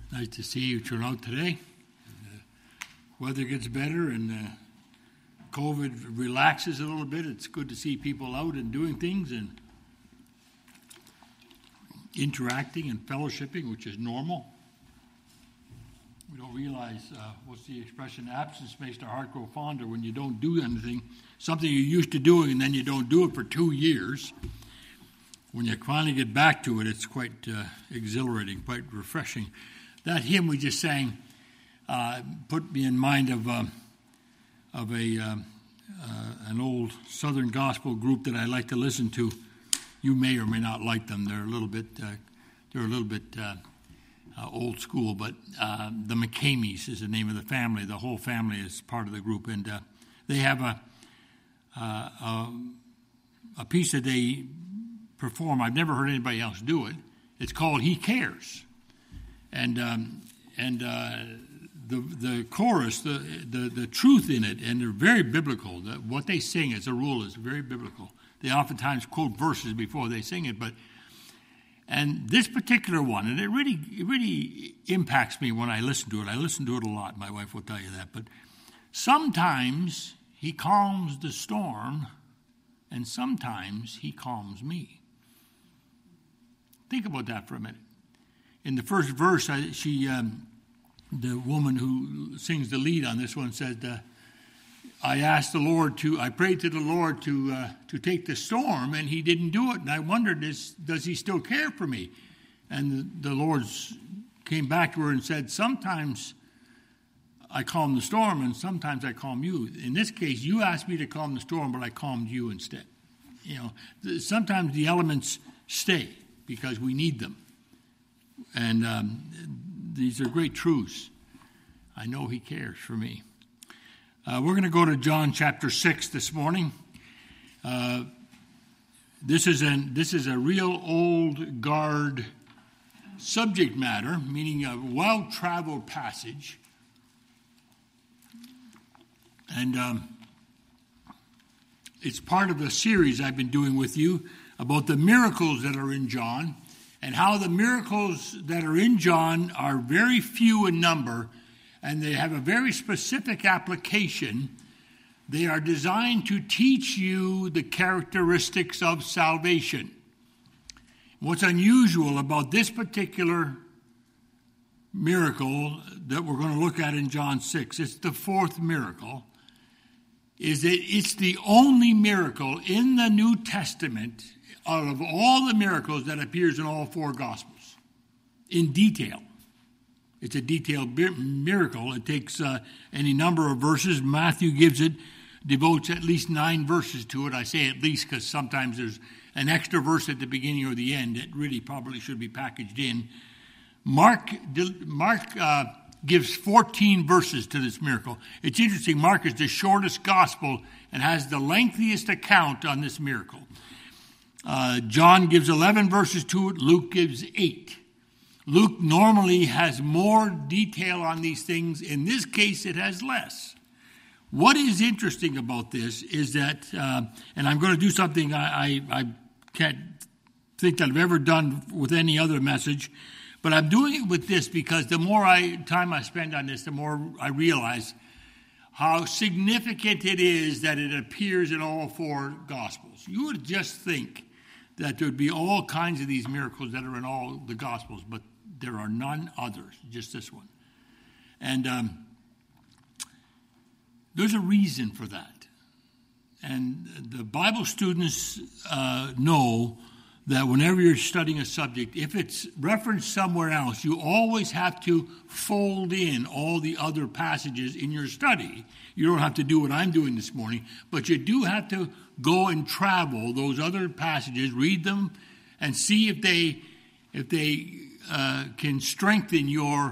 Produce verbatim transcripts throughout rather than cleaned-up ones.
Nice to see you turn out today. Uh, weather gets better and uh, COVID relaxes a little bit. It's good to see people out and doing things and interacting and fellowshipping, which is normal. We don't realize, uh, what's the expression, absence makes the heart grow fonder. When you don't do anything, something you're used to doing, and then you don't do it for two years. When you finally get back to it, it's quite uh, exhilarating, quite refreshing. That hymn we just sang uh, put me in mind of uh, of a um, uh, an old Southern gospel group that I like to listen to. You may or may not like them. They're a little bit uh, they're a little bit uh, uh, old school, but uh, the McCameys is the name of the family. The whole family is part of the group, and uh, they have a, uh, a a piece that they perform. I've never heard anybody else do it. It's called "He Cares." And um, and uh, the the chorus, the, the the truth in it, and they're very biblical. The, what they sing, as a rule, is very biblical. They oftentimes quote verses before they sing it, but and this particular one, and it really it really impacts me when I listen to it. I listen to it a lot. My wife will tell you that. But sometimes He calms the storm, and sometimes He calms me. Think about that for a minute. In the first verse, I, she, um, the woman who sings the lead on this one said, uh, I asked the Lord to, I prayed to the Lord to uh, to take the storm, and He didn't do it. And I wondered, is, does He still care for me? And the, the Lord came back to her and said, sometimes I calm the storm, and sometimes I calm you. In this case, you asked me to calm the storm, but I calmed you instead. You know, sometimes the elements stay because we need them. And um, these are great truths. I know He cares for me. Uh, we're going to go to John chapter six this morning. Uh, this is an this is a real old guard subject matter, meaning a well-traveled passage. And um, it's part of a series I've been doing with you about the miracles that are in John, and how the miracles that are in John are very few in number, and they have a very specific application. They are designed to teach you the characteristics of salvation. What's unusual about this particular miracle that we're going to look at in John six, it's the fourth miracle, is that it's the only miracle in the New Testament out of all the miracles that appears in all four Gospels, in detail. It's a detailed miracle. It takes uh, any number of verses. Matthew gives it, devotes at least nine verses to it. I say at least because sometimes there's an extra verse at the beginning or the end that really probably should be packaged in. Mark, Mark uh, gives fourteen verses to this miracle. It's interesting. Mark is the shortest Gospel and has the lengthiest account on this miracle. Uh, John gives eleven verses to it. Luke gives eight. Luke normally has more detail on these things. In this case, it has less. What is interesting about this is that, uh, and I'm going to do something I, I, I can't think that I've ever done with any other message, but I'm doing it with this because the more I, time I spend on this, the more I realize how significant it is that it appears in all four Gospels. You would just think that there would be all kinds of these miracles that are in all the Gospels, but there are none others, just this one. And um, there's a reason for that. And the Bible students uh, know that whenever you're studying a subject, if it's referenced somewhere else, you always have to fold in all the other passages in your study. You don't have to do what I'm doing this morning, but you do have to go and travel those other passages, read them, and see if they if they uh, can strengthen your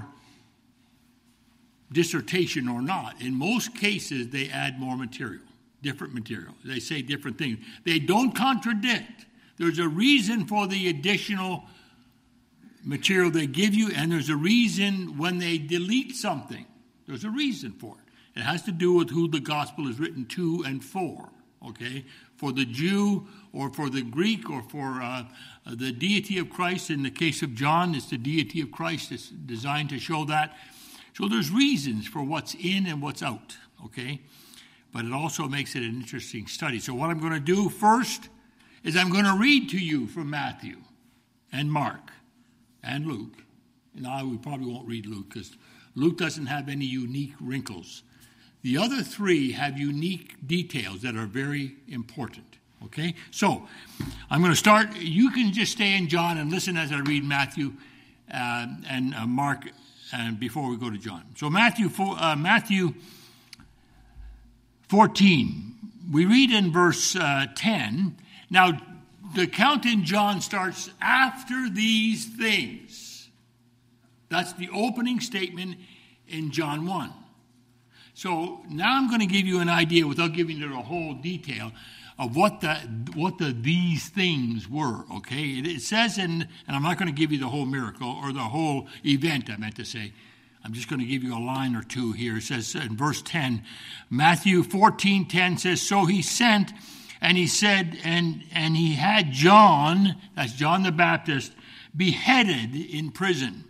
dissertation or not. In most cases, they add more material, different material. They say different things. They don't contradict. There's a reason for the additional material they give you, and there's a reason when they delete something. There's a reason for it. It has to do with who the gospel is written to and for, okay? for the Jew or for the Greek or for uh, the deity of Christ. In the case of John, it's the deity of Christ. It's designed to show that. So there's reasons for what's in and what's out, okay? But it also makes it an interesting study. So what I'm going to do first is I'm going to read to you from Matthew and Mark and Luke. And I we probably won't read Luke because Luke doesn't have any unique wrinkles. The other three have unique details that are very important. Okay? So, I'm going to start. You can just stay in John and listen as I read Matthew uh, and uh, Mark and before we go to John. So, Matthew four, uh, Matthew fourteen. We read in verse uh, ten. Now, the account in John starts after these things. That's the opening statement in John one. So now I'm going to give you an idea, without giving you the whole detail, of what the what the these things were, okay? It, it says in, and I'm not going to give you the whole miracle or the whole event, I meant to say. I'm just going to give you a line or two here. It says in verse ten, Matthew fourteen ten says, so he sent, and he said, and, and he had John, that's John the Baptist, beheaded in prison.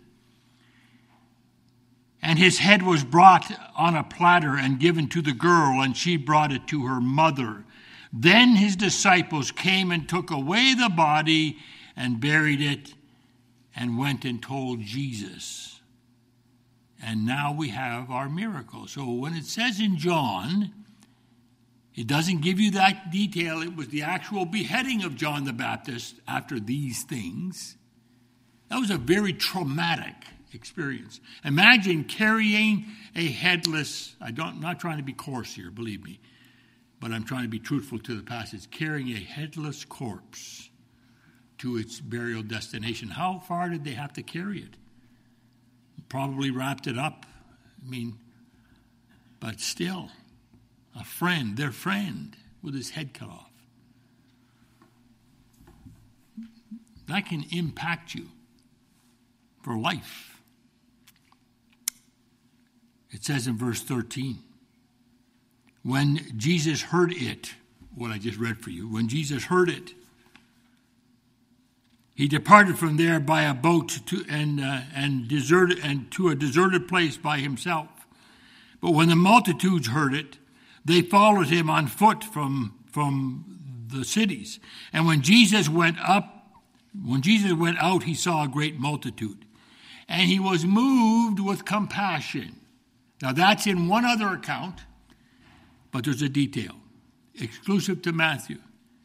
And his head was brought on a platter and given to the girl, and she brought it to her mother. Then his disciples came and took away the body and buried it and went and told Jesus. And now we have our miracle. So when it says in John, it doesn't give you that detail. It was the actual beheading of John the Baptist after these things. That was a very traumatic experience. Imagine carrying a headless, I don't, I'm not trying to be coarse here, believe me, but I'm trying to be truthful to the passage, carrying a headless corpse to its burial destination. How far did they have to carry it? Probably wrapped it up. I mean, but still, a friend, their friend, with his head cut off. That can impact you for life. It says in verse thirteen, when Jesus heard it, what I just read for you, when Jesus heard it, he departed from there by a boat to and uh, and deserted and to a deserted place by himself. But when the multitudes heard it, they followed him on foot from from the cities. And when Jesus went up, when Jesus went out, he saw a great multitude, and he was moved with compassion. Now that's in one other account, but there's a detail exclusive to Matthew.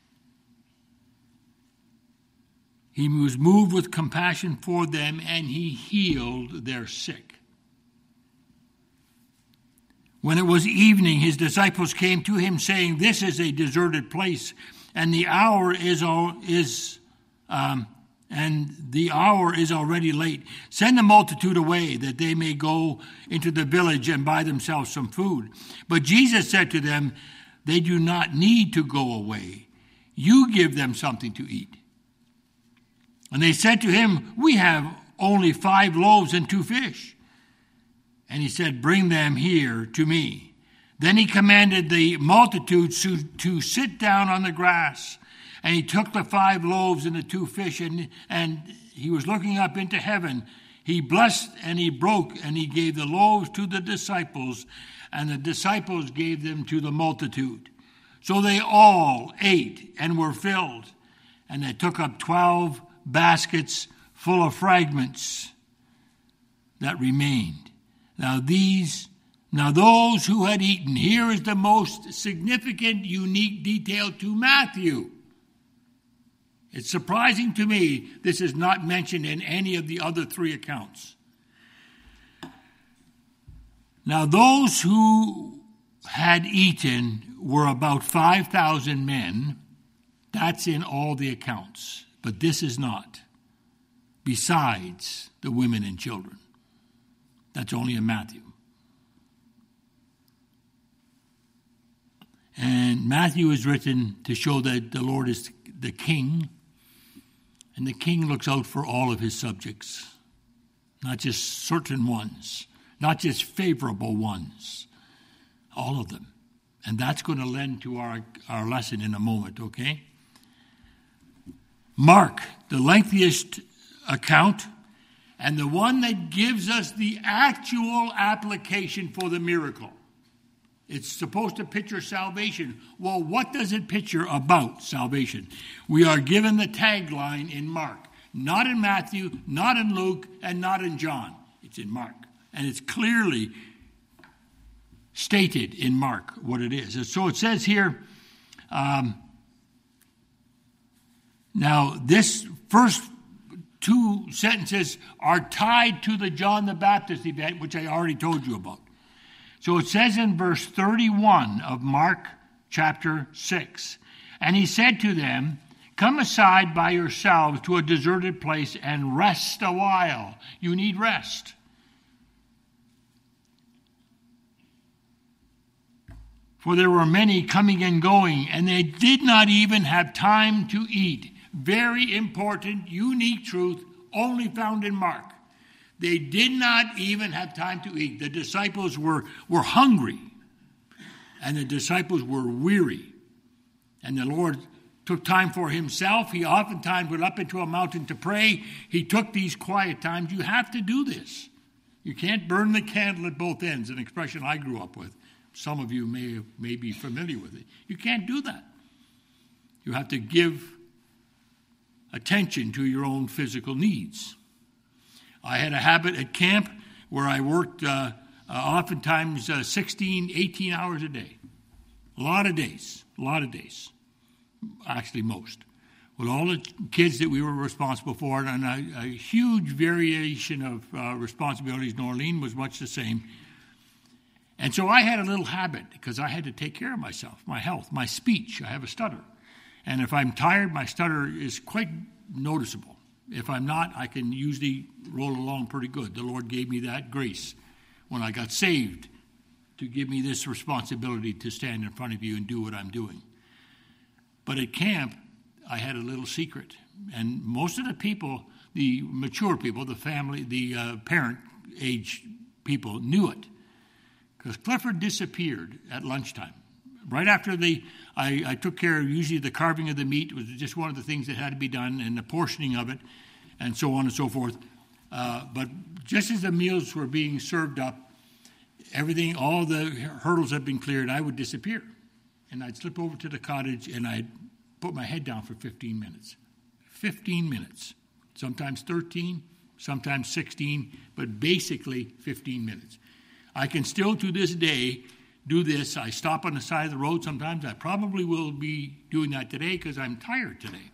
He was moved with compassion for them, and he healed their sick. When it was evening, his disciples came to him, saying, this is a deserted place, and the hour is all, is um, and the hour is already late. Send the multitude away, that they may go into the village and buy themselves some food. But Jesus said to them, they do not need to go away. You give them something to eat. And they said to him, we have only five loaves and two fish. And he said, bring them here to me. Then he commanded the multitudes to, to sit down on the grass. And he took the five loaves and the two fish, and, and he was looking up into heaven. He blessed and he broke, and he gave the loaves to the disciples, and the disciples gave them to the multitude. So they all ate and were filled, and they took up twelve baskets full of fragments that remained. Now these, now those who had eaten, here is the most significant, unique detail to Matthew. It's surprising to me this is not mentioned in any of the other three accounts. Now those who had eaten were about five thousand men. That's in all the accounts. But this is not. Besides the women and children. That's only in Matthew. And Matthew is written to show that the Lord is the king. And the king looks out for all of his subjects. Not just certain ones. Not just favorable ones. All of them. And that's going to lend to our, our lesson in a moment, okay? Mark, the lengthiest account, and the one that gives us the actual application for the miracle. It's supposed to picture salvation. Well, what does it picture about salvation? We are given the tagline in Mark. Not in Matthew, not in Luke, and not in John. It's in Mark. And it's clearly stated in Mark what it is. And so it says here, um, now this first two sentences are tied to the John the Baptist event, which I already told you about. So it says in verse thirty-one of Mark chapter six, and he said to them, come aside by yourselves to a deserted place and rest a while. You need rest. For there were many coming and going, and they did not even have time to eat. Very important, unique truth, only found in Mark. They did not even have time to eat. The disciples were, were hungry, and the disciples were weary. And the Lord took time for himself. He oftentimes went up into a mountain to pray. He took these quiet times. You have to do this. You can't burn the candle at both ends, an expression I grew up with. Some of you may, may be familiar with it. You can't do that. You have to give attention to your own physical needs. I had a habit at camp where I worked uh, uh, oftentimes uh, sixteen, eighteen hours a day. A lot of days, a lot of days. Actually, most. With all the kids that we were responsible for, and a, a huge variation of uh, responsibilities. Norlene was much the same. And so I had a little habit because I had to take care of myself, my health, my speech. I have a stutter. And if I'm tired, my stutter is quite noticeable. If I'm not, I can usually roll along pretty good. The Lord gave me that grace when I got saved to give me this responsibility to stand in front of you and do what I'm doing. But at camp, I had a little secret. And most of the people, the mature people, the family, the uh, parent age people knew it. Because Clifford disappeared at lunchtime. Right after the, I, I took care of usually the carving of the meat. It was just one of the things that had to be done, and the portioning of it, and so on and so forth. Uh, but just as the meals were being served up, everything, all the hurdles had been cleared, I would disappear. And I'd slip over to the cottage, and I'd put my head down for fifteen minutes. fifteen minutes. Sometimes thirteen, sometimes sixteen, but basically fifteen minutes. I can still, to this day, do this. I stop on the side of the road sometimes. I probably will be doing that today because I'm tired today.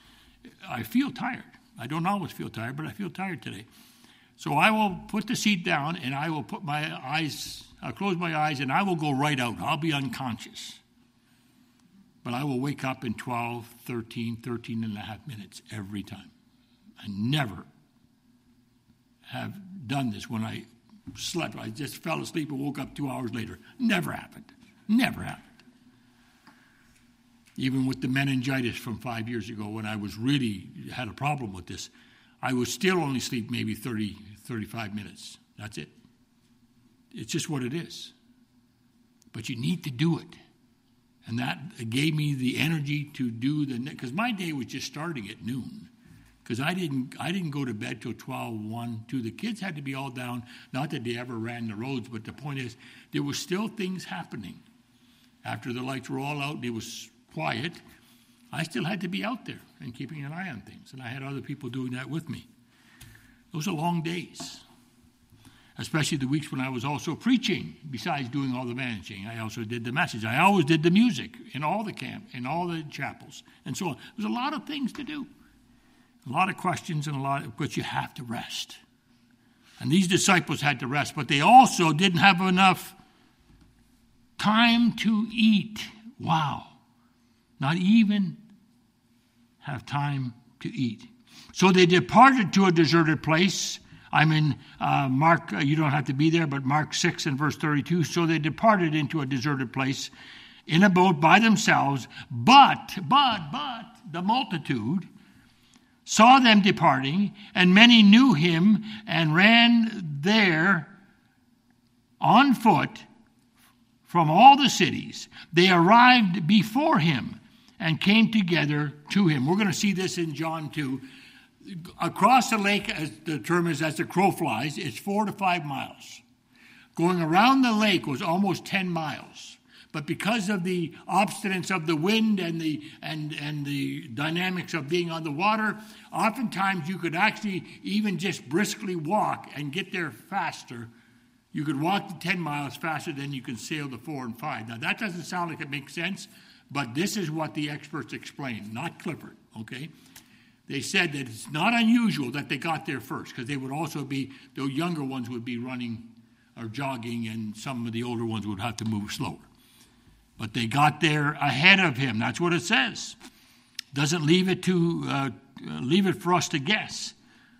I feel tired. I don't always feel tired, but I feel tired today. So I will put the seat down, and I will put my eyes, I'll close my eyes, and I will go right out. I'll be unconscious. But I will wake up in twelve, thirteen, thirteen and a half minutes every time. I never have done this when I slept. I just fell asleep and woke up two hours later. Never happened. Never happened. Even with the meningitis from five years ago when I was really had a problem with this, I would still only sleep maybe thirty, thirty-five minutes. That's it. It's just what it is. But you need to do it. And that gave me the energy to do the, because my day was just starting at noon. Because I didn't I didn't go to bed till twelve, one, two. The kids had to be all down. Not that they ever ran the roads, but the point is, there were still things happening. After the lights were all out and it was quiet, I still had to be out there and keeping an eye on things. And I had other people doing that with me. Those are long days. Especially the weeks when I was also preaching, besides doing all the managing. I also did the message. I always did the music in all the camp, in all the chapels, and so on. There's a lot of things to do. A lot of questions and a lot of, but you have to rest. And these disciples had to rest, but they also didn't have enough time to eat. Wow. Not even have time to eat. So they departed to a deserted place. I'm in uh, Mark, uh, you don't have to be there, but Mark six and verse thirty-two. So they departed into a deserted place in a boat by themselves, but, but, but, the multitude saw them departing, and many knew him and ran there on foot from all the cities. They arrived before him and came together to him. We're going to see this in John two. Across the lake, as the term is, as the crow flies, it's four to five miles. Going around the lake was almost ten miles. But because of the obstinance of the wind and the and, and the dynamics of being on the water, oftentimes you could actually even just briskly walk and get there faster. You could walk the ten miles faster than you can sail the four and five. Now, that doesn't sound like it makes sense, but this is what the experts explain, not Clifford, okay? They said that it's not unusual that they got there first, because they would also be, the younger ones would be running or jogging, and some of the older ones would have to move slower. But they got there ahead of him. That's what it says. Doesn't leave it to uh, leave it for us to guess.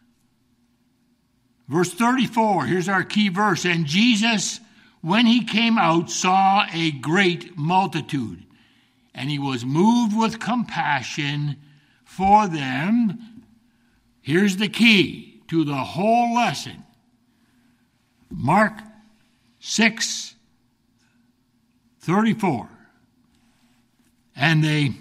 Verse thirty-four, here's our key verse. And Jesus, when he came out, saw a great multitude, and he was moved with compassion for them. Here's the key to the whole lesson. Mark six thirty-four. And they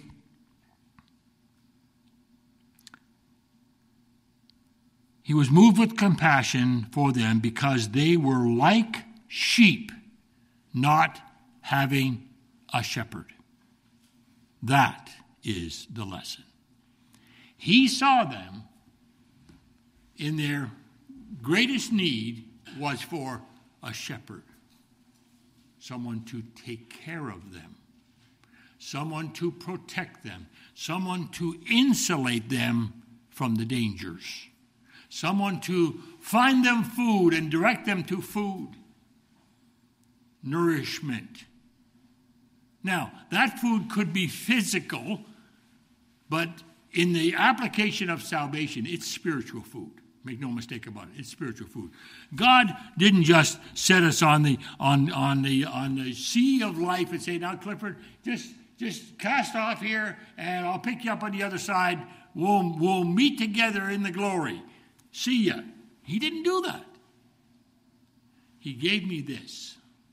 he was moved with compassion for them because they were like sheep, not having a shepherd. That is the lesson. He saw them in their greatest need was for a shepherd, someone to take care of them, someone to protect them, someone to insulate them from the dangers, someone to find them food and direct them to food, nourishment. Now, that food could be physical, but in the application of salvation, it's spiritual food. Make no mistake about it. It's spiritual food. God didn't just set us on the on on the on the sea of life and say, "Now, Clifford, just just cast off here, and I'll pick you up on the other side. We'll we'll meet together in the glory. See ya." He didn't do that. He gave me this.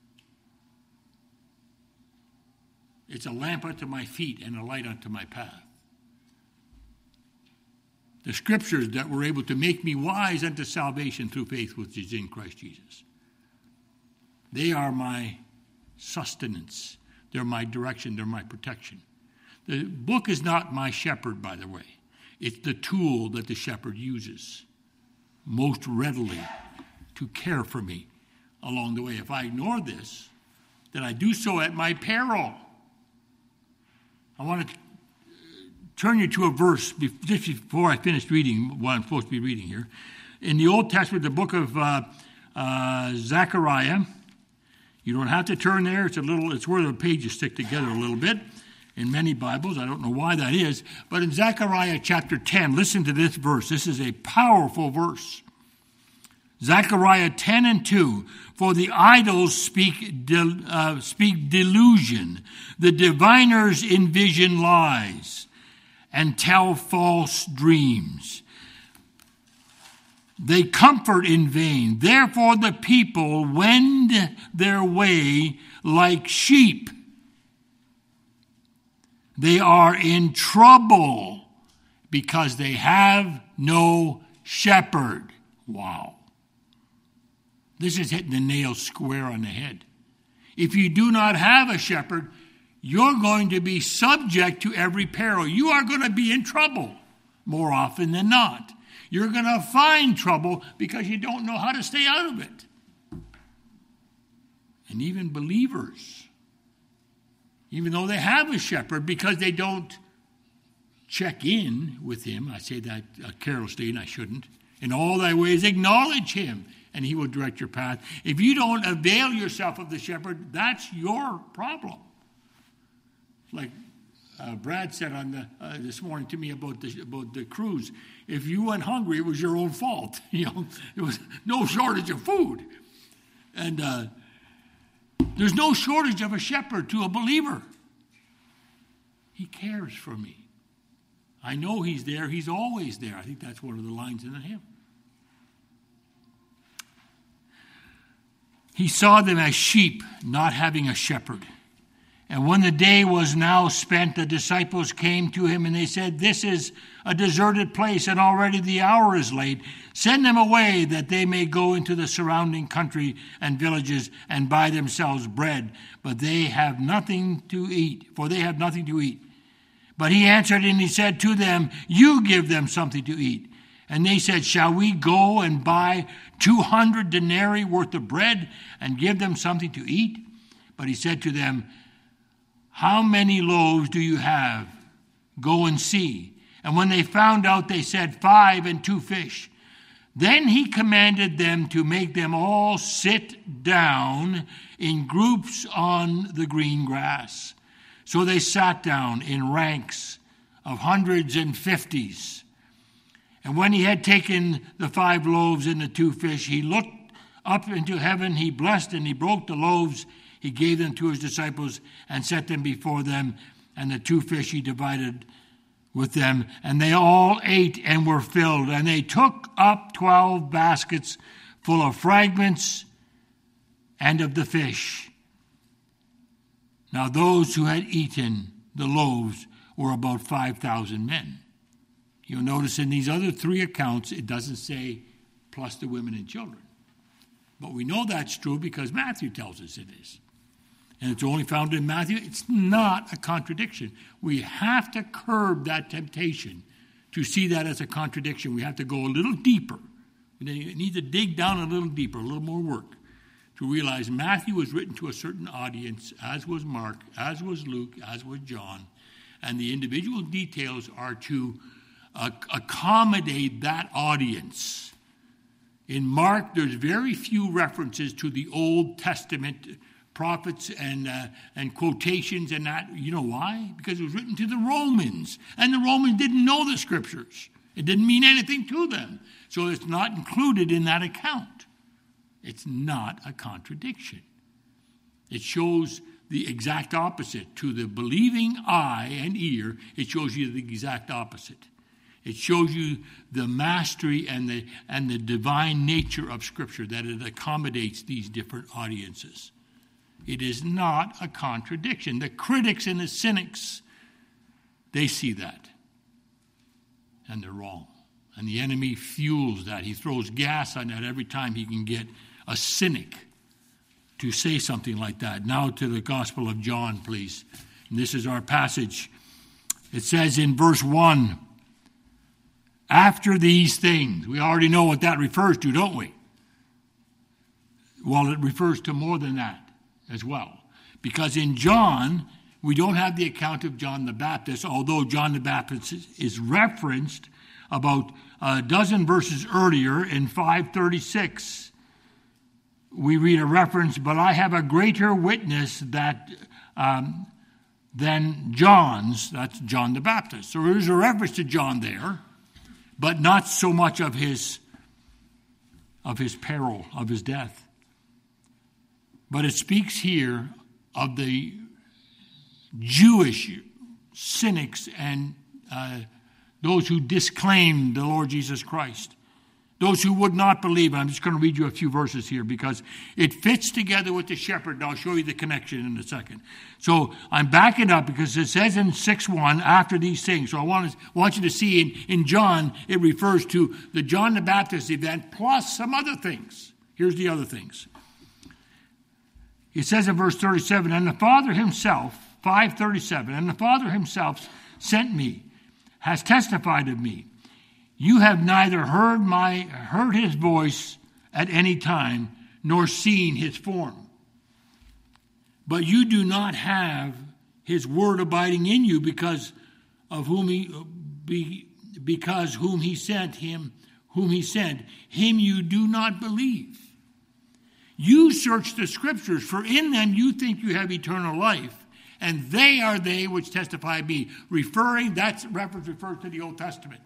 It's a lamp unto my feet and a light unto my path. The scriptures that were able to make me wise unto salvation through faith which is in Christ Jesus. They are my sustenance. They're my direction. They're my protection. The book is not my shepherd, by the way. It's the tool that the shepherd uses most readily to care for me along the way. If I ignore this, then I do so at my peril. I want to turn you to a verse just before I finish reading what I'm supposed to be reading here. In the Old Testament, the book of uh, uh, Zechariah. You don't have to turn there. It's a little. It's where the pages stick together a little bit in many Bibles. I don't know why that is. But in Zechariah chapter ten, listen to this verse. This is a powerful verse. Zechariah ten and two. For the idols speak, de, uh, speak delusion. The diviners envision lies and tell false dreams. They comfort in vain. Therefore the people wend their way like sheep. They are in trouble because they have no shepherd. Wow. This is hitting the nail square on the head. If you do not have a shepherd, you're going to be subject to every peril. You are going to be in trouble more often than not. You're going to find trouble because you don't know how to stay out of it. And even believers, even though they have a shepherd, because they don't check in with him, I say that uh, carelessly and I shouldn't, in all thy ways acknowledge him and he will direct your path. If you don't avail yourself of the shepherd, that's your problem. Like uh, Brad said on the uh, this morning to me about the about the cruise, if you went hungry, it was your own fault. You know, there was no shortage of food, and uh, there's no shortage of a shepherd to a believer. He cares for me. I know he's there. He's always there. I think that's one of the lines in the hymn. He saw them as sheep not having a shepherd. And when the day was now spent, the disciples came to him, and they said, "This is a deserted place, and already the hour is late. Send them away, that they may go into the surrounding country and villages and buy themselves bread. But they have nothing to eat, for they have nothing to eat." But he answered and he said to them, "You give them something to eat." And they said, "Shall we go and buy two hundred denarii worth of bread and give them something to eat?" But he said to them, "How many loaves do you have? Go and see." And when they found out, they said, "Five and two fish." Then he commanded them to make them all sit down in groups on the green grass. So they sat down in ranks of hundreds and fifties. And when he had taken the five loaves and the two fish, he looked up into heaven, he blessed, and he broke the loaves. He gave them to his disciples and set them before them, and the two fish he divided with them, and they all ate and were filled. And they took up twelve baskets full of fragments and of the fish. Now those who had eaten the loaves were about five thousand men. You'll notice in these other three accounts, it doesn't say plus the women and children. But we know that's true because Matthew tells us it is. And it's only found in Matthew. It's not a contradiction. We have to curb that temptation to see that as a contradiction. We have to go a little deeper. We need to dig down a little deeper, a little more work, to realize Matthew was written to a certain audience, as was Mark, as was Luke, as was John. And the individual details are to uh, accommodate that audience. In Mark, there's very few references to the Old Testament prophets and uh, and quotations and that. You know why? Because it was written to the Romans, and the Romans didn't know the scriptures. It didn't mean anything to them. So it's not included in that account. It's not a contradiction. It shows the exact opposite. To the believing eye and ear, it shows you the exact opposite. It shows you the mastery and the and the divine nature of Scripture, that it accommodates these different audiences. It is not a contradiction. The critics and the cynics, they see that. And they're wrong. And the enemy fuels that. He throws gas on that every time he can get a cynic to say something like that. Now to the Gospel of John, please. And this is our passage. It says in verse one, after these things. We already know what that refers to, don't we? Well, it refers to more than that as well. Because in John, we don't have the account of John the Baptist, although John the Baptist is referenced about a dozen verses earlier in five thirty-six. We read a reference, but I have a greater witness that um, than John's, that's John the Baptist. So there's a reference to John there, but not so much of his of his peril, of his death. But it speaks here of the Jewish cynics and uh, those who disclaimed the Lord Jesus Christ. Those who would not believe. I'm just going to read you a few verses here because it fits together with the shepherd, and I'll show you the connection in a second. So I'm backing up because it says in six one, after these things. So I want, to, want you to see in, in John, it refers to the John the Baptist event plus some other things. Here's the other things. It says in verse thirty-seven, and the Father himself, five thirty-seven, and the Father himself sent me, has testified of me. You have neither heard my heard his voice at any time, nor seen his form. But you do not have his word abiding in you, because of whom he be, because whom he sent him, whom he sent, him you do not believe. You search the scriptures, for in them you think you have eternal life, and they are they which testify of me. Referring, that's reference refers to the Old Testament.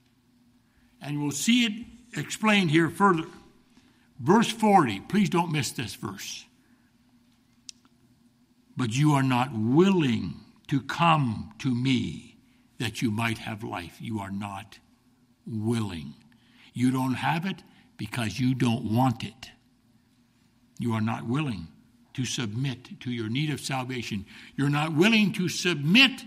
And we'll see it explained here further. Verse forty, please don't miss this verse. But you are not willing to come to me that you might have life. You are not willing. You don't have it because you don't want it. You are not willing to submit to your need of salvation. You're not willing to submit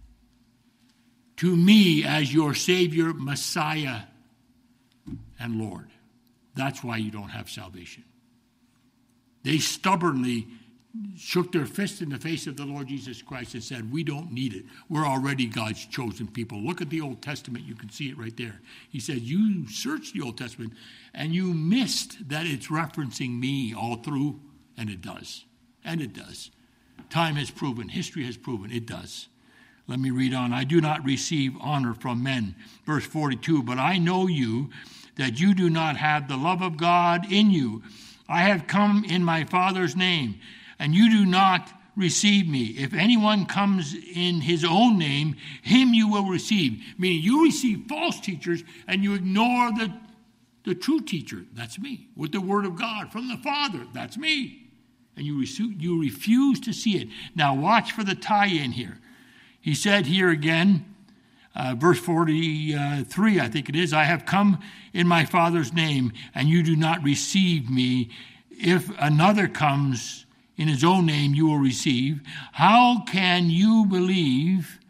to me as your Savior, Messiah, and Lord. That's why you don't have salvation. They stubbornly shook their fist in the face of the Lord Jesus Christ and said, we don't need it. We're already God's chosen people. Look at the Old Testament. You can see it right there. He said, you searched the Old Testament and you missed that it's referencing me all through, and it does. And it does. Time has proven, history has proven, it does. Let me read on. I do not receive honor from men. Verse forty-two, but I know you, that you do not have the love of God in you. I have come in my Father's name, and you do not receive me. If anyone comes in his own name, him you will receive. Meaning you receive false teachers, and you ignore the, the true teacher. That's me. With the word of God from the Father. That's me. And you, you refuse to see it. Now watch for the tie-in here. He said here again, uh, verse forty-three, I think it is, I have come in my Father's name, and you do not receive me. If another comes in his own name, you will receive. How can you believe?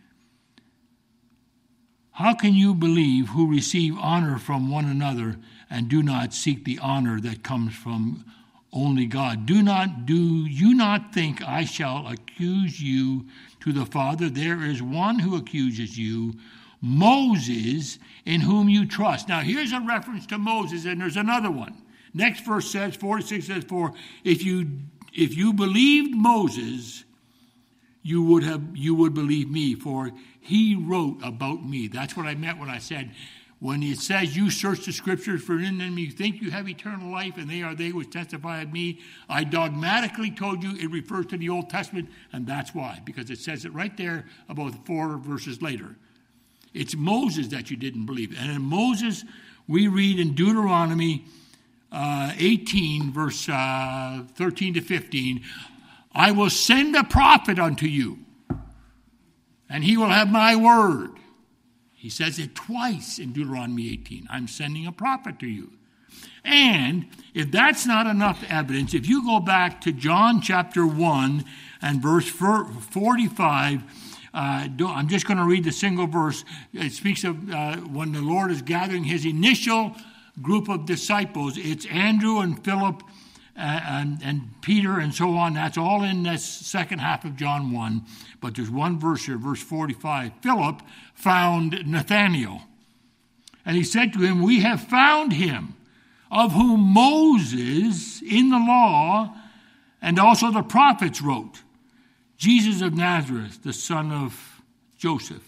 How can you believe who receive honor from one another and do not seek the honor that comes from only God? Do not do you not think I shall accuse you to the Father? There is one who accuses you, Moses, in whom you trust. Now here's a reference to Moses, and there's another one. Next verse says, forty-six says, for if you if you believed Moses, you would have you would believe me, for he wrote about me. That's what I meant when I said, when it says you search the scriptures for in them you think you have eternal life, and they are they which testify of me, I dogmatically told you it refers to the Old Testament, and that's why, because it says it right there about four verses later. It's Moses that you didn't believe. And in Moses, we read in Deuteronomy uh, eighteen, verse uh, thirteen to fifteen, I will send a prophet unto you, and he will have my word. He says it twice in Deuteronomy eighteen. I'm sending a prophet to you. And if that's not enough evidence, if you go back to John chapter one and verse forty-five, uh, I'm just going to read the single verse. It speaks of uh, when the Lord is gathering his initial group of disciples. It's Andrew and Philip uh, and, and Peter and so on. That's all in this second half of John one. But there's one verse here, verse forty-five. Philip found Nathanael, and he said to him, we have found him, of whom Moses in the law and also the prophets wrote, Jesus of Nazareth, the son of Joseph.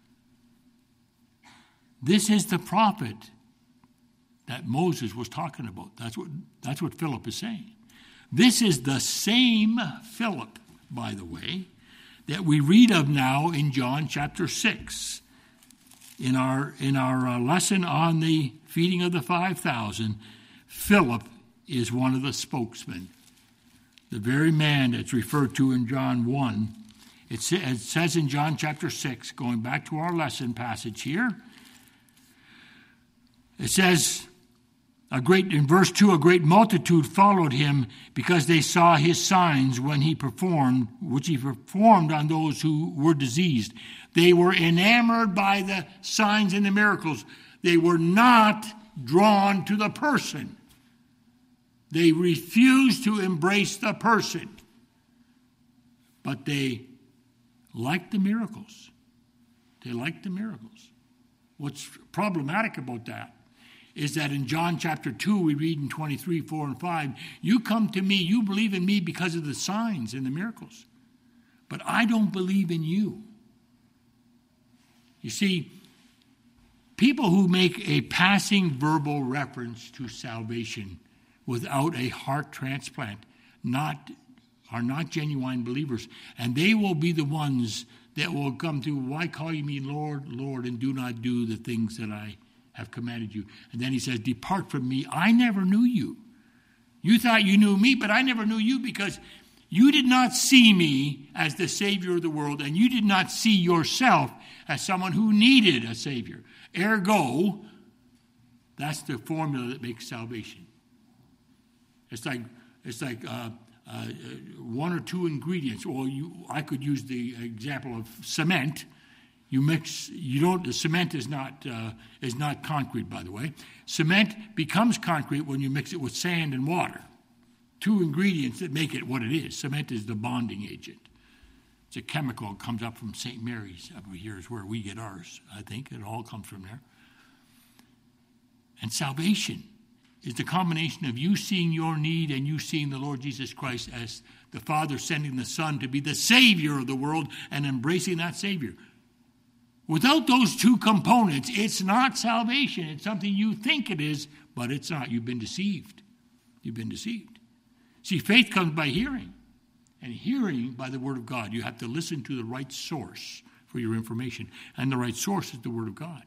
This is the prophet that Moses was talking about. That's what, that's what Philip is saying. This is the same Philip, by the way, that we read of now in John chapter six. In our, in our uh, lesson on the feeding of the five thousand, Philip is one of the spokesmen. The very man that's referred to in John one. It, sa- it says in John chapter six, going back to our lesson passage here, it says, a great in verse two, a great multitude followed him because they saw his signs when he performed, which he performed on those who were diseased. They were enamored by the signs and the miracles. They were not drawn to the person. They refused to embrace the person. But they liked the miracles. They liked the miracles. What's problematic about that is that in John chapter two, we read in twenty-three, four, and five, you come to me, you believe in me because of the signs and the miracles. But I don't believe in you. You see, people who make a passing verbal reference to salvation without a heart transplant not are not genuine believers. And they will be the ones that will come to, why call you me Lord, Lord, and do not do the things that I have commanded you? And then he says, depart from me, I never knew you. You thought you knew me, but I never knew you, because you did not see me as the Savior of the world, and you did not see yourself as someone who needed a Savior. Ergo, that's the formula that makes salvation. It's like it's like uh, uh, one or two ingredients. Or you, I could use the example of cement. You mix. You don't. The cement is not uh, is not concrete, by the way. Cement becomes concrete when you mix it with sand and water. Two ingredients that make it what it is. Cement is the bonding agent. It's a chemical that comes up from Saint Mary's. Over here is where we get ours, I think. It all comes from there. And salvation is the combination of you seeing your need and you seeing the Lord Jesus Christ as the Father sending the Son to be the Savior of the world and embracing that Savior. Without those two components, it's not salvation. It's something you think it is, but it's not. You've been deceived. You've been deceived. See, faith comes by hearing, and hearing by the Word of God. You have to listen to the right source for your information, and the right source is the Word of God.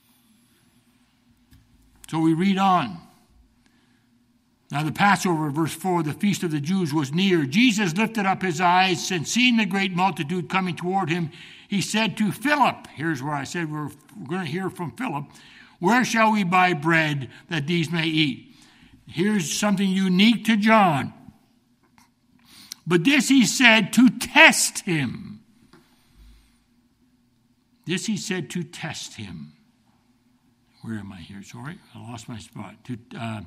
So we read on. Now the Passover, verse four, the feast of the Jews was near. Jesus lifted up his eyes, and seeing the great multitude coming toward him, he said to Philip, here's where I said we're, we're going to hear from Philip, where shall we buy bread that these may eat? Here's something unique to John. But this he said to test him. This he said to test him. Where am I here? Sorry, I lost my spot. To, uh,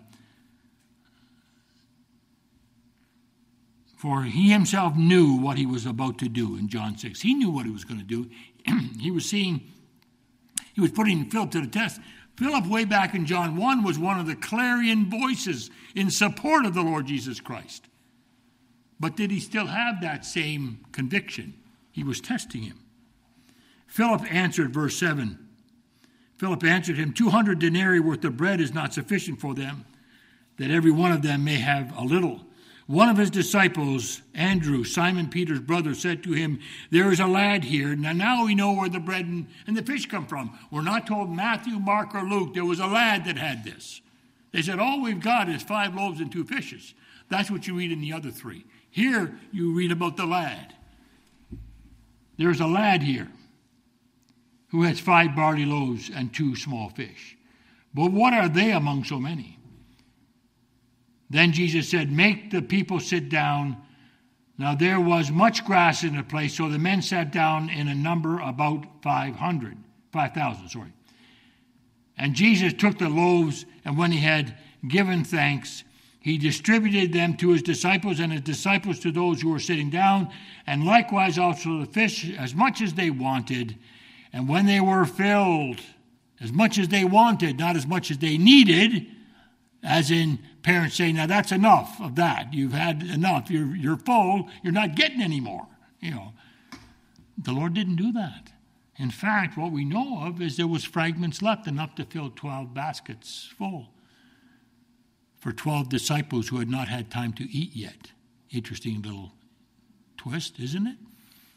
for he himself knew what he was about to do in John six. He knew what he was going to do. He was seeing, he was putting Philip to the test. Philip, way back in John one, was one of the clarion voices in support of the Lord Jesus Christ. But did he still have that same conviction? He was testing him. Philip answered, verse seven. Philip answered him, two hundred denarii worth of bread is not sufficient for them, that every one of them may have a little. One of his disciples, Andrew, Simon Peter's brother, said to him, there is a lad here. Now, now we know where the bread and, and the fish come from. We're not told Matthew, Mark, or Luke. There was a lad that had this. They said, all we've got is five loaves and two fishes. That's what you read in the other three. Here, you read about the lad. There's a lad here who has five barley loaves and two small fish. But what are they among so many? Then Jesus said, make the people sit down. Now there was much grass in the place, so the men sat down in a number about five hundred, five thousand, sorry. And Jesus took the loaves, and when he had given thanks, he distributed them to his disciples, and his disciples to those who were sitting down, and likewise also the fish, as much as they wanted. And when they were filled, as much as they wanted, not as much as they needed, as in parents saying, now that's enough of that. You've had enough. You're, you're full. You're not getting any more. You know, the Lord didn't do that. In fact, what we know of is there was fragments left, enough to fill twelve baskets full for twelve disciples who had not had time to eat yet. Interesting little twist, isn't it?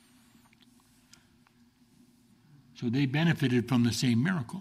So they benefited from the same miracle.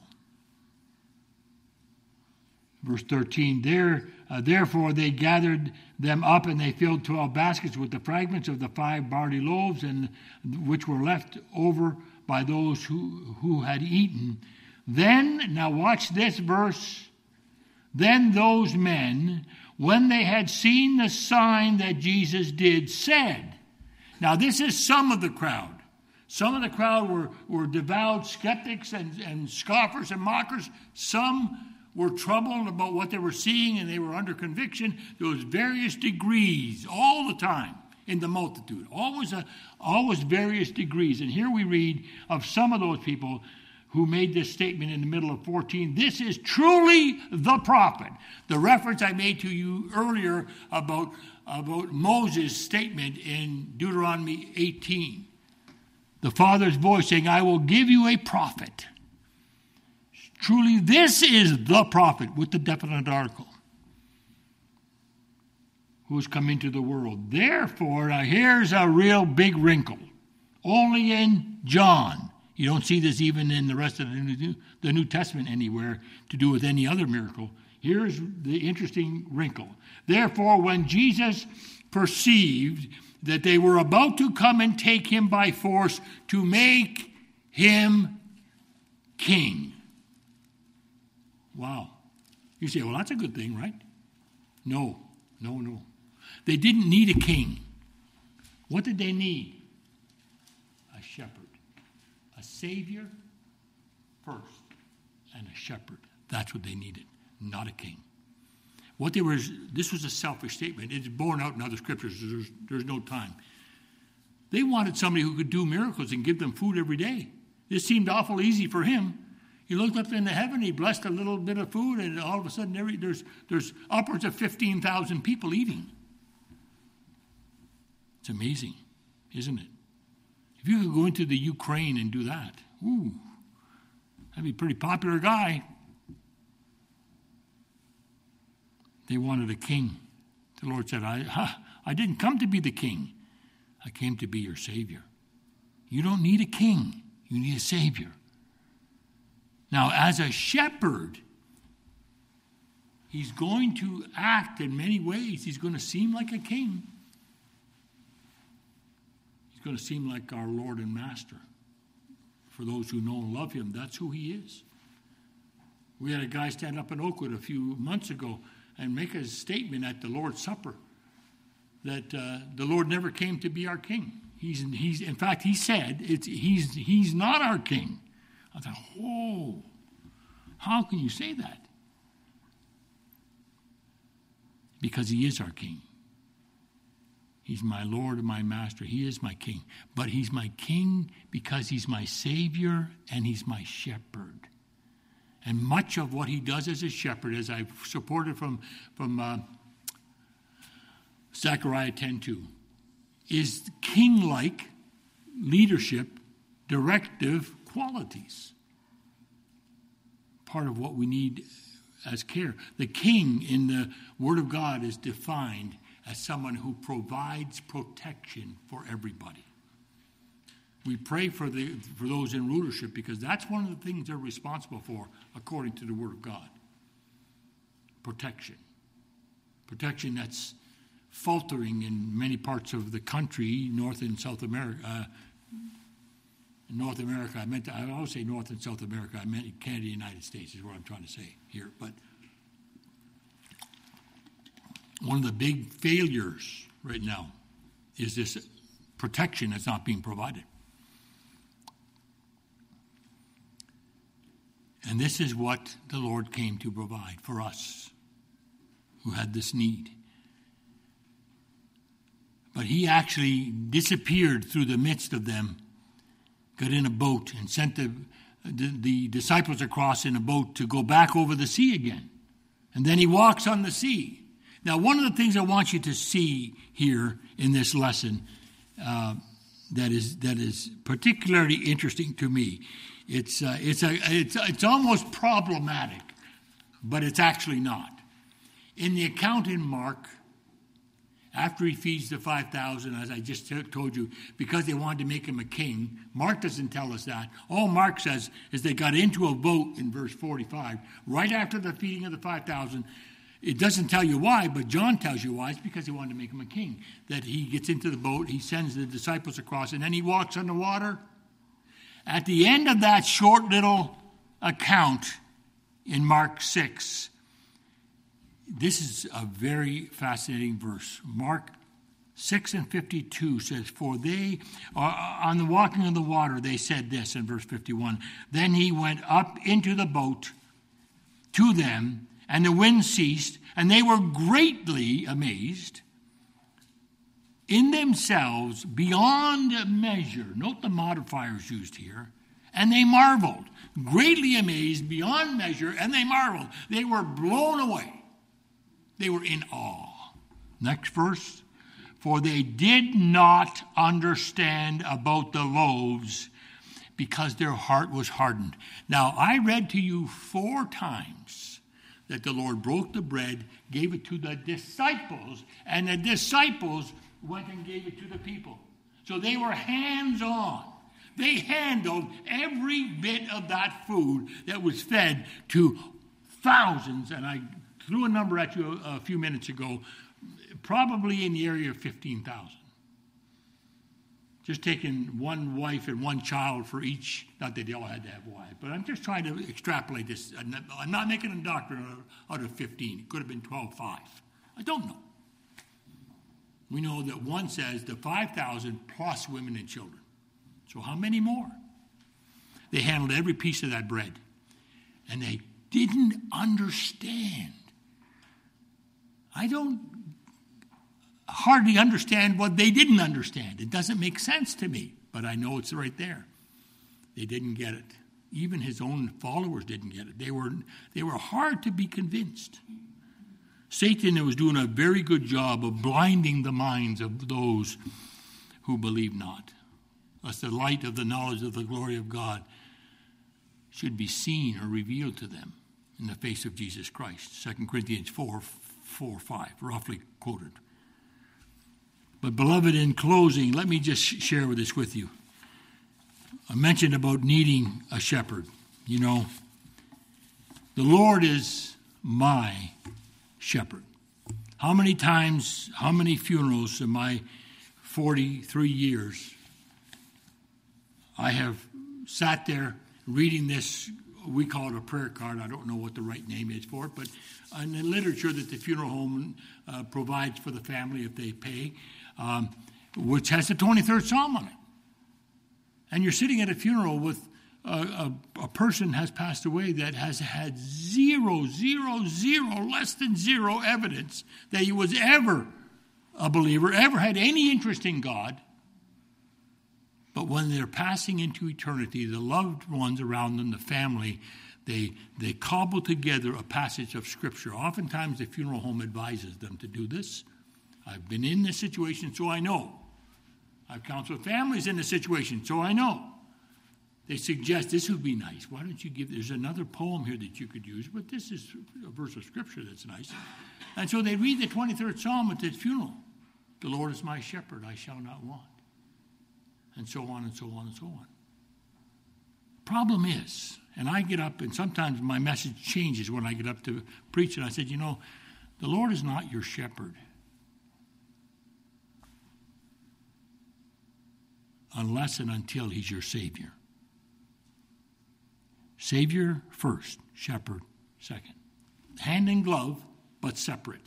Verse thirteen, there, uh, therefore they gathered them up, and they filled twelve baskets with the fragments of the five barley loaves, and which were left over by those who, who had eaten. Then, now watch this verse, then those men, when they had seen the sign that Jesus did, said, now this is some of the crowd. Some of the crowd were, were devout skeptics and, and scoffers and mockers. Some were troubled about what they were seeing, and they were under conviction. There was various degrees all the time in the multitude. Always, a, always various degrees. And here we read of some of those people who made this statement in the middle of fourteen. This is truly the prophet. The reference I made to you earlier about, about Moses' statement in Deuteronomy eighteen. The Father's voice saying, I will give you a prophet. Truly, this is the prophet with the definite article who has come into the world. Therefore, now here's a real big wrinkle. Only in John. You don't see this even in the rest of the New, the New Testament anywhere to do with any other miracle. Here's the interesting wrinkle. Therefore, when Jesus perceived that they were about to come and take him by force to make him king. Wow. You say, well, that's a good thing, right? No, no, no. They didn't need a king. What did they need? A shepherd. A savior first and a shepherd. That's what they needed, not a king. What they were, this was a selfish statement. It's borne out in other scriptures. There's, there's no time. They wanted somebody who could do miracles and give them food every day. This seemed awful easy for him. He looked up into heaven, he blessed a little bit of food, and all of a sudden every, there's, there's upwards of fifteen thousand people eating. It's amazing, isn't it? If you could go into the Ukraine and do that, ooh, that'd be a pretty popular guy. They wanted a king. The Lord said, I, I didn't come to be the king. I came to be your Savior. You don't need a king. You need a Savior. Now, as a shepherd, he's going to act in many ways. He's going to seem like a king. He's going to seem like our Lord and Master. For those who know and love him, that's who he is. We had a guy stand up in Oakwood a few months ago and make a statement at the Lord's Supper that uh, the Lord never came to be our king. He's, he's, in fact, he said it's, he's, he's not our king. I thought, oh, how can you say that? Because he is our king. He's my Lord and my Master. He is my king. But he's my king because he's my Savior and he's my shepherd. And much of what he does as a shepherd, as I've supported from, from uh, Zechariah ten two, is king-like leadership, directive qualities. Part of what we need as care. The king in the Word of God is defined as someone who provides protection for everybody. We pray for the for those in rulership because that's one of the things they're responsible for according to the Word of God. Protection. Protection that's faltering in many parts of the country, North and South America. Uh, in North America, I meant to, I always say North and South America, I meant Canada, United States is what I'm trying to say here. But one of the big failures right now is this protection that's not being provided. And this is what the Lord came to provide for us who had this need. But he actually disappeared through the midst of them, got in a boat and sent the, the, the disciples across in a boat to go back over the sea again. And then he walks on the sea. Now, one of the things I want you to see here in this lesson uh, that is that is particularly interesting to me, it's uh, it's a it's it's almost problematic, but it's actually not. In the account in Mark, after he feeds the five thousand, as I just t- told you, because they wanted to make him a king, Mark doesn't tell us that. All Mark says is they got into a boat in verse forty-five, right after the feeding of the five thousand. It doesn't tell you why, but John tells you why. It's because they wanted to make him a king. That he gets into the boat, he sends the disciples across, and then he walks on the water. At the end of that short little account in Mark six, this is a very fascinating verse. Mark six and fifty-two says, for they, uh, on the walking on the water, they said this in verse fifty-one, then he went up into the boat to them, and the wind ceased, and they were greatly amazed in themselves beyond measure. Note the modifiers used here. And they marveled, greatly amazed beyond measure, and they marveled. They were blown away. They were in awe. Next verse. For they did not understand about the loaves because their heart was hardened. Now, I read to you four times that the Lord broke the bread, gave it to the disciples, and the disciples went and gave it to the people. So they were hands-on. They handled every bit of that food that was fed to thousands, and I threw a number at you a, a few minutes ago, probably in the area of fifteen thousand. Just taking one wife and one child for each, not that they all had to have wives, but I'm just trying to extrapolate this. I'm not making a doctrine out of fifteen. It could have been twelve five. I don't know. We know that one says the five thousand plus women and children. So how many more? They handled every piece of that bread. And they didn't understand. I don't hardly understand what they didn't understand. It doesn't make sense to me, but I know it's right there. They didn't get it. Even his own followers didn't get it. They were, they were hard to be convinced. Satan was doing a very good job of blinding the minds of those who believe not, lest the light of the knowledge of the glory of God should be seen or revealed to them in the face of Jesus Christ. Second Corinthians four, four, five, roughly quoted. But beloved, in closing, let me just share this with you. I mentioned about needing a shepherd. You know, the Lord is my shepherd. How many times, how many funerals in my forty-three years I have sat there reading this, we call it a prayer card. I don't know what the right name is for it, but in the literature that the funeral home uh, provides for the family if they pay, um, which has the twenty-third Psalm on it. And you're sitting at a funeral with a, a, a person has passed away that has had zero, zero, zero, less than zero evidence that he was ever a believer, ever had any interest in God. But when they're passing into eternity, the loved ones around them, the family, they they cobble together a passage of Scripture. Oftentimes the funeral home advises them to do this. I've been in this situation, so I know. I've counseled families in this situation, so I know. They suggest this would be nice. Why don't you give, there's another poem here that you could use, but this is a verse of Scripture that's nice. And so they read the twenty-third Psalm at this funeral. The Lord is my shepherd, I shall not want. And so on and so on and so on. Problem is, and I get up, and sometimes my message changes when I get up to preach, and I said, you know, the Lord is not your shepherd. Unless and until he's your Savior. Savior first, shepherd second. Hand in glove, but separate.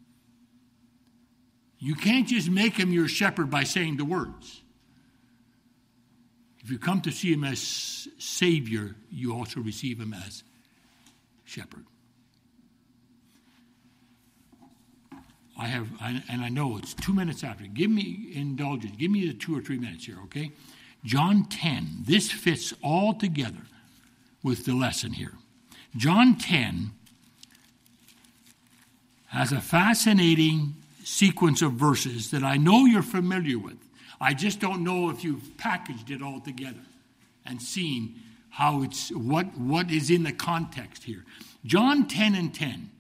You can't just make him your shepherd by saying the words. If you come to see him as Savior, you also receive him as shepherd. I have, I, and I know it's two minutes after. Give me indulgence. Give me the two or three minutes here, okay? John ten. This fits all together with the lesson here. John ten has a fascinating sequence of verses that I know you're familiar with. I just don't know if you've packaged it all together and seen how it's, what, what is in the context here. John ten and ten.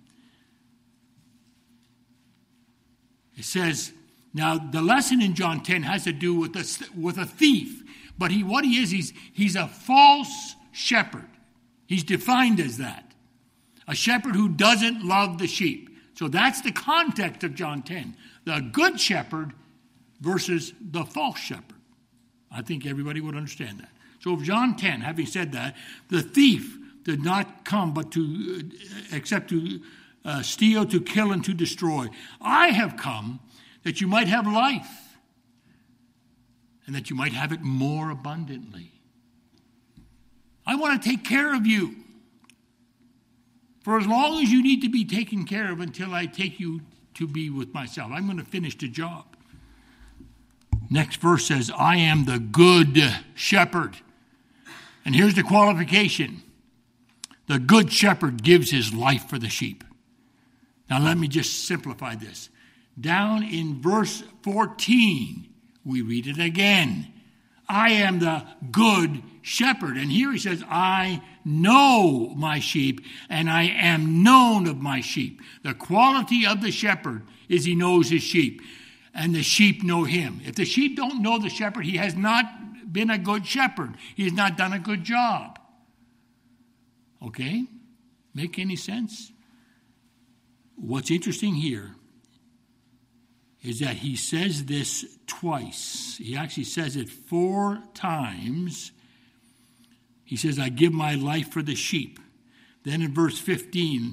It says, now the lesson in John ten has to do with a, with a thief. But he, what he is, he's, he's a false shepherd. He's defined as that. A shepherd who doesn't love the sheep. So that's the context of John ten. The good shepherd versus the false shepherd. I think everybody would understand that. So John ten, having said that, the thief did not come but to, except to uh, steal, to kill, and to destroy. I have come that you might have life, and that you might have it more abundantly. I want to take care of you for as long as you need to be taken care of until I take you to be with myself. I'm going to finish the job. Next verse says, I am the good shepherd. And here's the qualification. The good shepherd gives his life for the sheep. Now let me just simplify this. Down in verse fourteen, we read it again. I am the good shepherd. And here he says, I know my sheep, and I am known of my sheep. The quality of the shepherd is he knows his sheep, and the sheep know him. If the sheep don't know the shepherd, he has not been a good shepherd. He has not done a good job. Okay? Make any sense? What's interesting here is that he says this twice. He actually says it four times. He says, I give my life for the sheep. Then in verse fifteen, the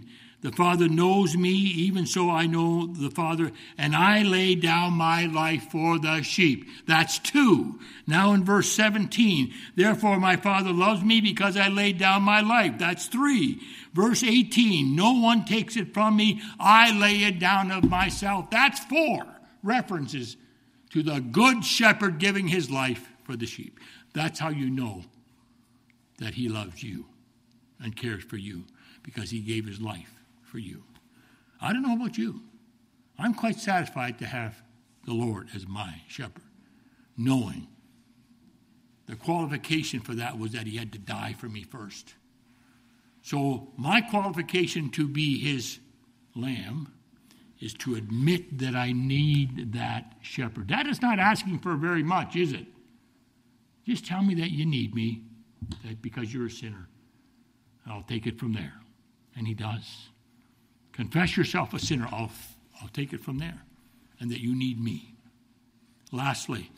The Father knows me, even so I know the Father, and I lay down my life for the sheep. That's two. Now in verse seventeen, therefore my Father loves me because I laid down my life. That's three. Verse eighteen, no one takes it from me. I lay it down of myself. That's four references to the good shepherd giving his life for the sheep. That's how you know that he loves you and cares for you, because he gave his life for you. I don't know about you. I'm quite satisfied to have the Lord as my shepherd, knowing the qualification for that was that he had to die for me first. So my qualification to be his lamb is to admit that I need that shepherd. That is not asking for very much, is it? Just tell me that you need me, that because you're a sinner. I'll take it from there. And he does. Confess yourself a sinner. I'll, I'll take it from there. And that you need me. Lastly,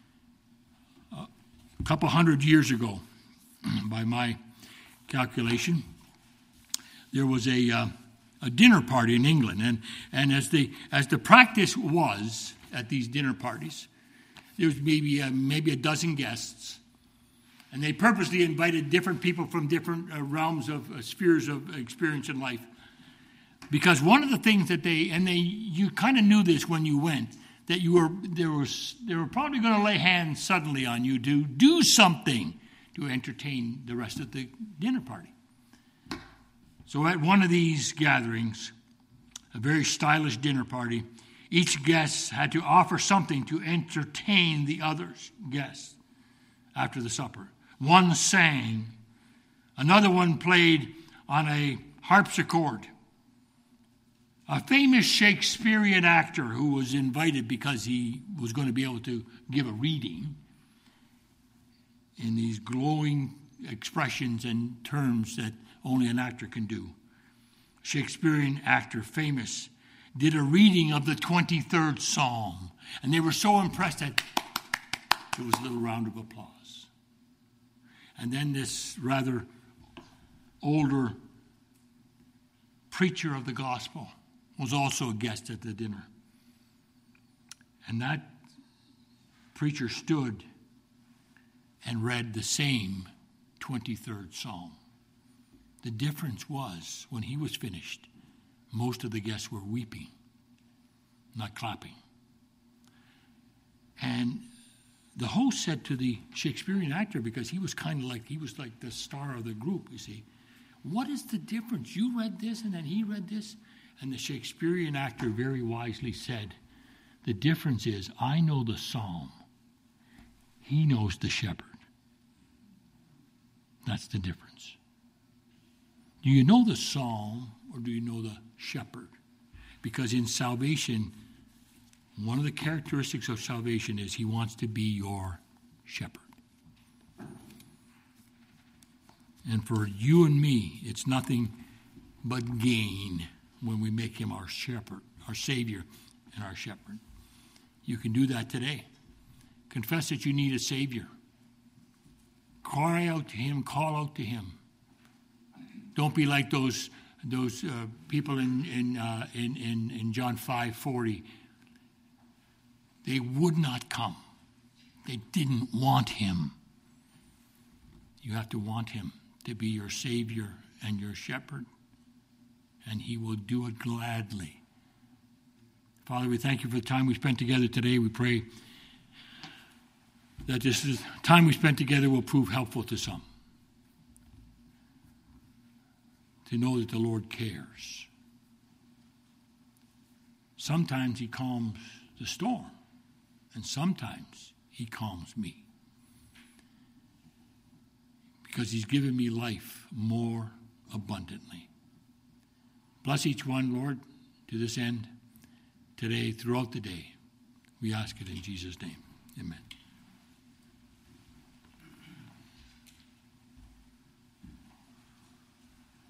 a couple hundred years ago, by my calculation, there was a uh, a dinner party in England. And, and as the as the practice was at these dinner parties, there was maybe uh, maybe a dozen guests. And they purposely invited different people from different uh, realms of uh, spheres of experience in life. Because one of the things that they, and they, you kind of knew this when you went, that you were, there was, they were probably going to lay hands suddenly on you to do something to entertain the rest of the dinner party. So at one of these gatherings, a very stylish dinner party, each guest had to offer something to entertain the other guests after the supper. One sang, another one played on a harpsichord. A famous Shakespearean actor who was invited because he was going to be able to give a reading in these glowing expressions and terms that only an actor can do. Shakespearean actor, famous, did a reading of the twenty-third Psalm. And they were so impressed that there was a little round of applause. And then this rather older preacher of the gospel was also a guest at the dinner. And that preacher stood and read the same twenty-third Psalm. The difference was, when he was finished, most of the guests were weeping, not clapping. And the host said to the Shakespearean actor, because he was kind of like, he was like the star of the group, you see, what is the difference? You read this and then he read this? And the Shakespearean actor very wisely said, the difference is I know the psalm. He knows the shepherd. That's the difference. Do you know the psalm or do you know the shepherd? Because in salvation, one of the characteristics of salvation is he wants to be your shepherd. And for you and me, it's nothing but gain when we make him our shepherd, our Savior and our shepherd. You can do that today. Confess that you need a Savior. Cry out to him, call out to him. Don't be like those those uh, people in in, uh, in in in John five forty. They would not come. They didn't want him. You have to want him to be your Savior and your shepherd, and he will do it gladly. Father, we thank you for the time we spent together today. We pray that this is, time we spent together will prove helpful to some, to know that the Lord cares. Sometimes he calms the storm, and sometimes he calms me, because he's given me life more abundantly. Bless each one, Lord, to this end, today, throughout the day. We ask it in Jesus' name. Amen.